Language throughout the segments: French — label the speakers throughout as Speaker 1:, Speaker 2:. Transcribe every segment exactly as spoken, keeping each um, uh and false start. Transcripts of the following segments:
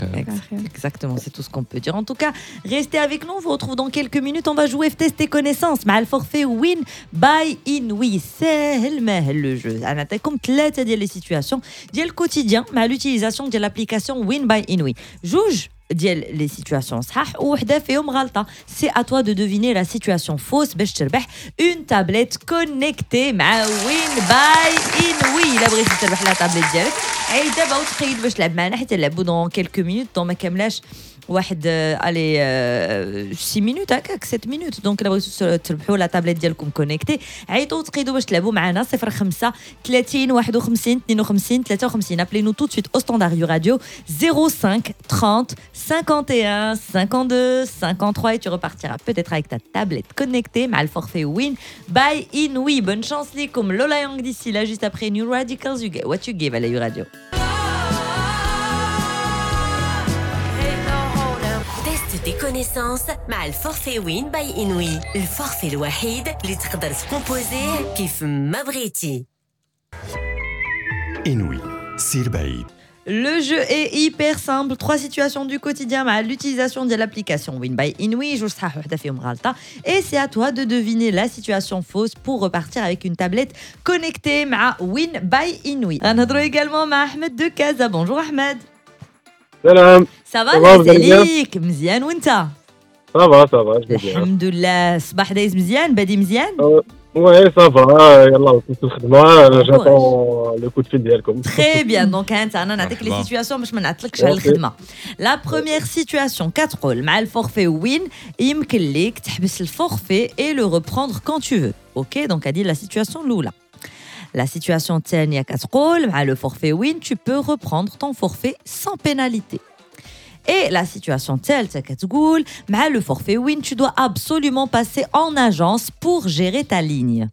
Speaker 1: Exactement, c'est tout ce qu'on peut dire. En tout cas, restez avec nous. On vous retrouve dans quelques minutes. On va jouer test tes connaissances. مع الفورفait Win by Inouï. سهل ماهل le jeu. أنا نعطيكم ثلاثة ديال les situations ديال الquotidien مع l'utilisation ديال l'application Win by Inouï. جوج ديال les situations صحاح وحده فيهم غلطه. C'est à toi de deviner la situation fausse باش تربح une tablette connectée مع Win by Inouï. إلا بغيتي تربح لا تابلت ديالك عيد دابا وتقيد باش تلعب معنا حتى نلعبوا dans quelques minutes dans ما كاملاش واحد allez six minutes هكاك sept minutes. دونك الا بغيتوا تربحوا لا تابلت ديالكم كونيكتي عيطوا وتقيدوا باش تلعبوا معنا صفر خمسة ثلاثين واحد وخمسين اثنين وخمسين ثلاثة وخمسين. appelez-nous tout de suite au standard du radio zéro cinq trente cinquante et un cinquante-deux cinquante-trois et tu repartiras peut-être avec ta tablette connectée مع الفورفait Win by Inouï. Bonne chance ليكم. Lola Young d'ici là juste après New Radicals. You get what you give à la U Radio.
Speaker 2: tes connaissances مع الفورفait Win by Inouï. الفورفait الوحيد اللي تقدر تكومبوزيه كيف ما بغيتي.
Speaker 3: Inouï, سير بعيد.
Speaker 1: Le jeu est hyper simple. Trois situations du quotidien à l'utilisation de l'application Win by Inouï. Je صحح وحده فيهم غلطة. Et c'est à toi de deviner la situation fausse pour repartir avec une tablette connectée مع Win by Inouï. غنهضروا également مع أحمد de Casa. Bonjour Ahmed.
Speaker 4: سلام.
Speaker 1: Ça va لاباس عليك؟ مزيان وانت؟
Speaker 4: صافا صافا
Speaker 1: الحمد لله. الصباح دايز مزيان بادي مزيان؟
Speaker 4: وي صافا يلاه وصلت الخدمه انا جاتون لو كود فيل ديالكم.
Speaker 1: تري بيان. دونك انت انا نعطيك لي سيتوياسيون باش ما نعطلكش على الخدمه. لا بروميير سيتوياسيون كتقول مع الفورفait وين يمكن ليك تحبس الفورفait et le reprendre quand tu veux. اوكي دونك هذه لا سيتوياسيون الاولى. La situation الثانيه كتقول مع le forfait Win tu peux reprendre ton forfait sans pénalité. Et la situation الثالثه كتقول مع le forfait Win tu dois absolument passer en agence pour gérer ta ligne.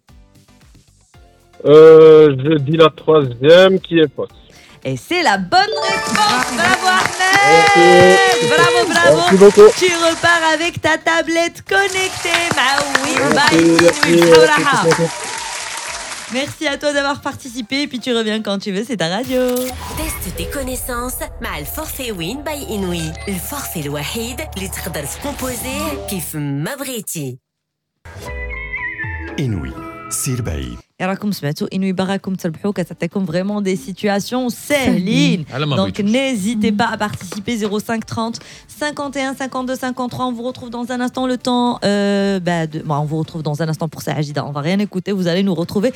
Speaker 4: Euh, je dis la troisième qui est fausse.
Speaker 1: Et c'est la bonne réponse. Bravo Ahmed. Bravo, bravo.
Speaker 4: Merci beaucoup.
Speaker 1: Tu repars avec ta tablette connectée. مع Win by Inouï. Merci à toi d'avoir participé et puis tu reviens quand tu veux, c'est ta radio.
Speaker 2: Teste tes connaissances مع الفورفait Win by Inouï. الفورفait الوحيد اللي تقدر تكومبوزيه كيف ما بغيتي.
Speaker 3: Inouï, سير بعيد.
Speaker 1: راكم سمعتوا انوي باغاكم تربحوا كتعطيكم فريمون دي سيتوياسيون ساهلين. Donc n'hésitez pas à participer. Zéro cinq trente cinquante et un cinquante-deux cinquante-trois. On vous retrouve dans un instant. Le temps euh, bah, de... bon, on vous retrouve dans un instant pour ça Ajida. On va rien écouter, vous allez nous retrouver